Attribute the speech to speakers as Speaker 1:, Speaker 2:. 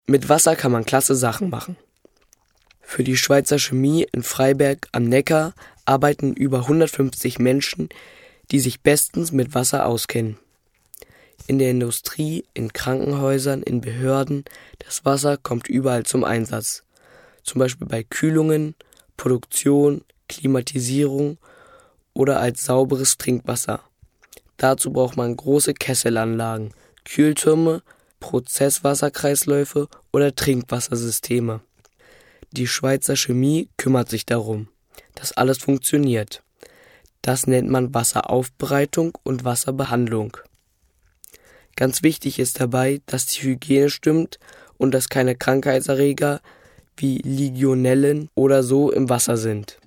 Speaker 1: Mit Wasser kann man klasse Sachen machen. Für die Schweizer Chemie in Freiberg am Neckar arbeiten über 150 Menschen, die sich bestens mit Wasser auskennen. In der Industrie, in Krankenhäusern, in Behörden, das Wasser kommt überall zum Einsatz. Zum Beispiel bei Kühlungen, Produktion, Klimatisierung oder als sauberes Trinkwasser. Dazu braucht man große Kesselanlagen, Kühltürme, Prozesswasserkreisläufe oder Trinkwassersysteme. Die Schweizer Chemie kümmert sich darum, dass alles funktioniert. Das nennt man Wasseraufbereitung und Wasserbehandlung. Ganz wichtig ist dabei, dass die Hygiene stimmt und dass keine Krankheitserreger wie Legionellen oder so im Wasser sind.